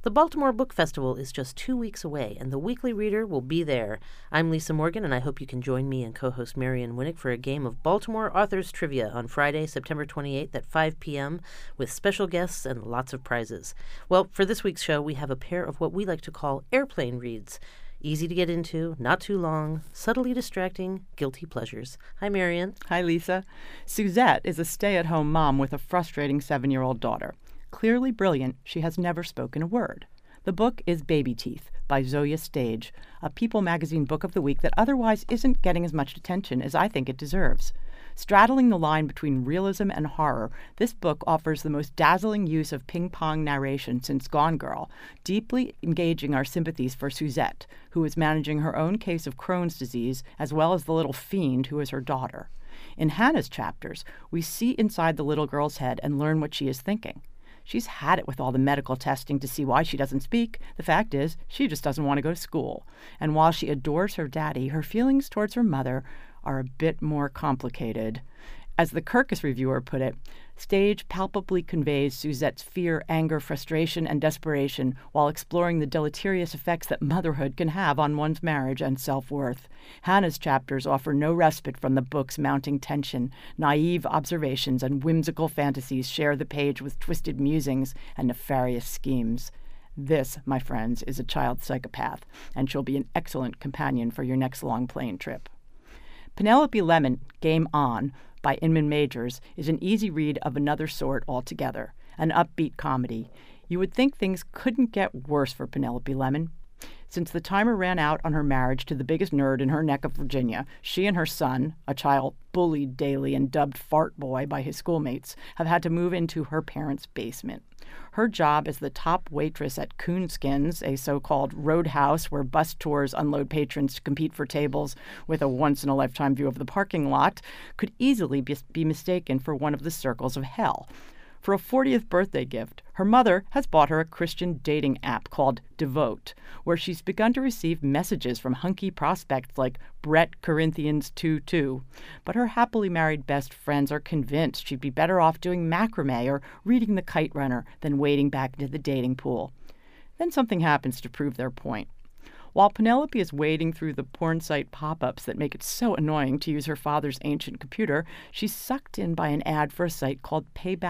The Baltimore Book Festival is just 2 weeks away, and the Weekly Reader will be there. I'm Lisa Morgan, and I hope you can join me and co-host Marian Winnick for a game of Baltimore Authors Trivia on Friday, September 28th at 5 p.m. with special guests and lots of prizes. Well, for this week's show, we have a pair of what we like to call airplane reads. Easy to get into, not too long, subtly distracting, guilty pleasures. Hi, Marian. Hi, Lisa. Suzette is a stay-at-home mom with a frustrating 7-year-old daughter. Clearly brilliant, she has never spoken a word. The book is Baby Teeth by Zoya Stage, a People magazine book of the week that otherwise isn't getting as much attention as I think it deserves. Straddling the line between realism and horror, this book offers the most dazzling use of ping-pong narration since Gone Girl, deeply engaging our sympathies for Suzette, who is managing her own case of Crohn's disease, as well as the little fiend who is her daughter. In Hannah's chapters, we see inside the little girl's head and learn what she is thinking. She's had it with all the medical testing to see why she doesn't speak. The fact is, she just doesn't want to go to school. And while she adores her daddy, her feelings towards her mother are a bit more complicated. As the Kirkus reviewer put it, Stage palpably conveys Suzette's fear, anger, frustration, and desperation while exploring the deleterious effects that motherhood can have on one's marriage and self-worth. Hannah's chapters offer no respite from the book's mounting tension. Naive observations and whimsical fantasies share the page with twisted musings and nefarious schemes. This, my friends, is a child psychopath, and she'll be an excellent companion for your next long plane trip. Penelope Lemon, Game On, by Inman Majors, is an easy read of another sort altogether, an upbeat comedy. You would think things couldn't get worse for Penelope Lemon. Since the timer ran out on her marriage to the biggest nerd in her neck of Virginia, she and her son, a child bullied daily and dubbed Fart Boy by his schoolmates, have had to move into her parents' basement. Her job as the top waitress at Coonskin's, a so-called roadhouse where bus tours unload patrons to compete for tables with a once-in-a-lifetime view of the parking lot, could easily be mistaken for one of the circles of hell. For a 40th birthday gift, her mother has bought her a Christian dating app called Devote, where she's begun to receive messages from hunky prospects like Brett Corinthians 2:2. But her happily married best friends are convinced she'd be better off doing macrame or reading The Kite Runner than wading back into the dating pool. Then something happens to prove their point. While Penelope is wading through the porn site pop-ups that make it so annoying to use her father's ancient computer, she's sucked in by an ad for a site called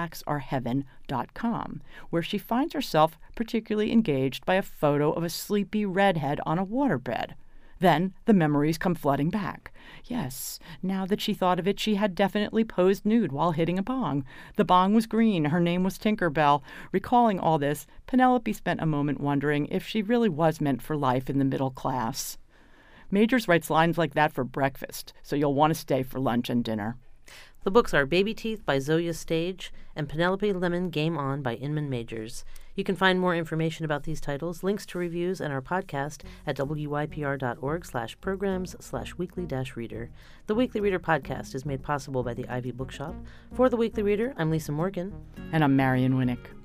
paybacksareheaven.com, where she finds herself particularly engaged by a photo of a sleepy redhead on a waterbed. Then the memories come flooding back. Yes, now that she thought of it, she had definitely posed nude while hitting a bong. The bong was green. Her name was Tinkerbell. Recalling all this, Penelope spent a moment wondering if she really was meant for life in the middle class. Majors writes lines like that for breakfast, so you'll want to stay for lunch and dinner. The books are Baby Teeth by Zoya Stage and Penelope Lemon, Game On by Inman Majors. You can find more information about these titles, links to reviews, and our podcast at wypr.org/programs/weekly-reader. The Weekly Reader podcast is made possible by the Ivy Bookshop. For The Weekly Reader, I'm Lisa Morgan. And I'm Marian Winnick.